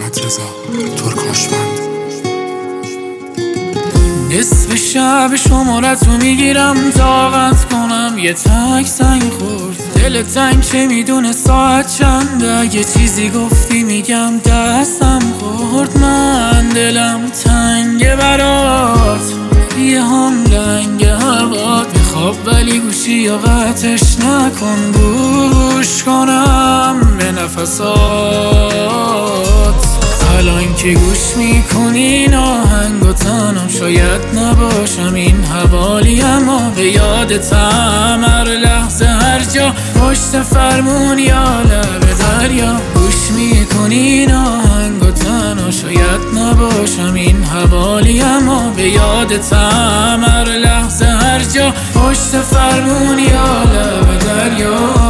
محمد رضا ترکاشمند. نصف شب شمارتو میگیرم طاقت کنم یه تک سنگ خورد. دل تنگ که میدونه ساعت چنده، اگه چیزی گفتی میگم دستم خورد. من دلم تنگه برات، یه هم لنگ هوات میخواب ولی گوشی یا قطعش نکن، گوش کنم به نفسات. الان که گوش میکنی این آهنگ و تنم شاید نباشم این حوالی، اما به یادتم هر لحظه هر جا، پشت فرمون یا لب دریا. گوش میکنی این آهنگ و تنها شاید نباشم این حوالی، اما به یادتم هر لحظه هر جا، پشت فرمون یا لب دریا.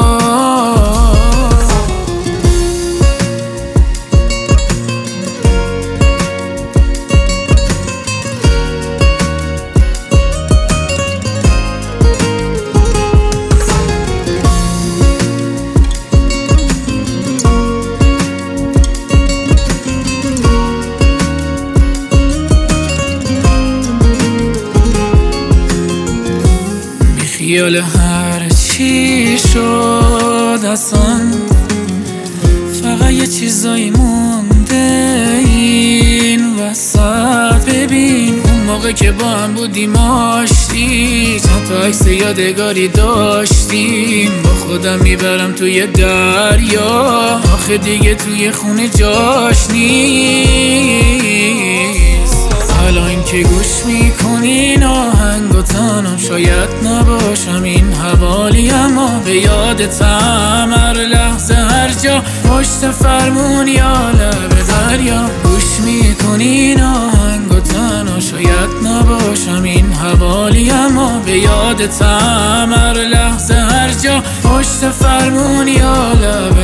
خیال هر چی شد اصلا، فقط یه چیزایی مونده این وسط. ببین اون موقع که با هم بودیم آشتی، چند تا عکس یادگاری داشتیم، با خودم میبرم توی دریا، آخه دیگه توی خونه جاش نیست. الان که گوش میکنین آهنگ و تنم شاید نباشم این حوالی، اما به یادتم هر لحظه هر جا، پشت فرمون یا لب دریا. گوش میکنین آهنگ و تنم شاید نباشم این حوالی، اما به یادتم هر لحظه هر جا، پشت فرمون یا لب